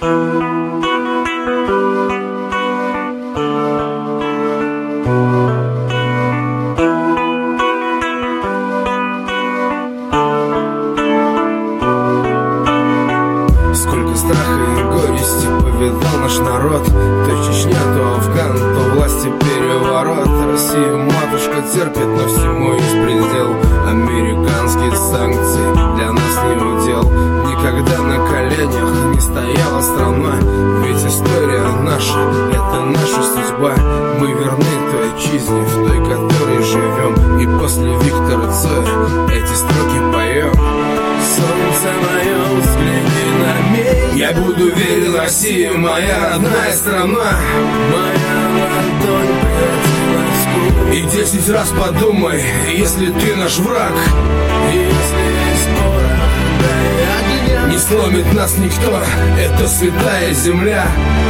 Сколько страха и горести повидал наш народ. То Чечня, то Афган, то власти переворот. Россия, матушка, терпит, но всему есть предел. Американские санкции для нас не удел. Никогда на коленях не стояла страна. Ведь история наша, это наша судьба. Мы верны той отчизне, в той, которой живем. И после Виктора Цоя эти строки поем. Солнце мое, взгляни на меня. Я буду верен России, моя родная страна. Моя ладонь превратилась в кулак. И 10 раз подумай, если ты наш враг. Если есть порох, дай огня. Не сломит нас никто, это святая земля.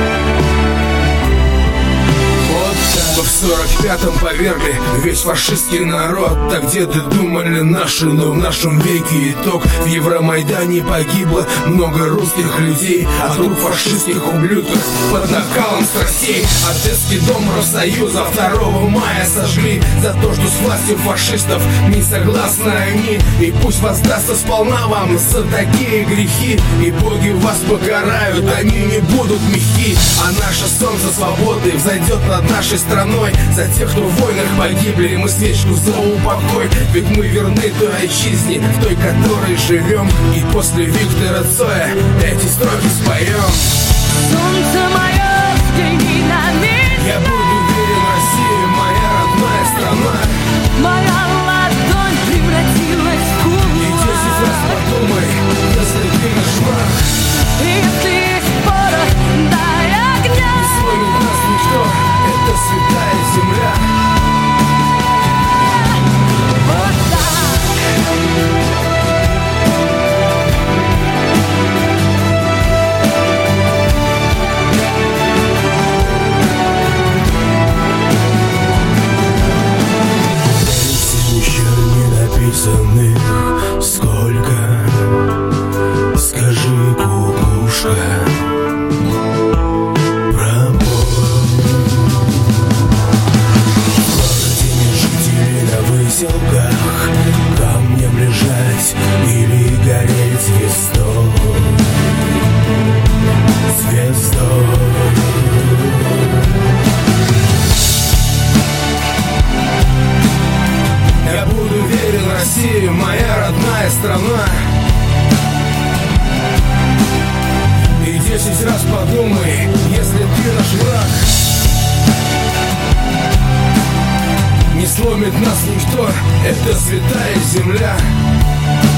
В 45-м повергли весь фашистский народ. Так деды думали наши, но в нашем веке итог. В Евромайдане погибло много русских людей от рук фашистских ублюдков под накалом страстей. Одесский дом Россоюза 2 мая сожгли за то, что с властью фашистов не согласны они. И пусть воздастся сполна вам за такие грехи. И боги вас покарают, они не будут мягки. А наше солнце свободы взойдет над нашей страной. За тех, кто в войнах погибли, мы свечку за упокой. Ведь мы верны той отчизне, в той, которой живем. И после Виктора Цоя эти строки споем. Солнце мое, взгляни на меня. Я буду верен России, моя родная страна. Моя ладонь превратилась в кулак. И 10 раз подумай, если ты наш враг. Если есть порох, дай огня. Не сломит нас никто, это святая земля. Вот так. Песен еще не написанных сколько? Скажи, кукушка. Камнем лежать или гореть звездой. Звездой. Я буду верен России, моя родная страна. И 10 раз подумай, если ты наш враг. Не сломит нас никто, это святая земля.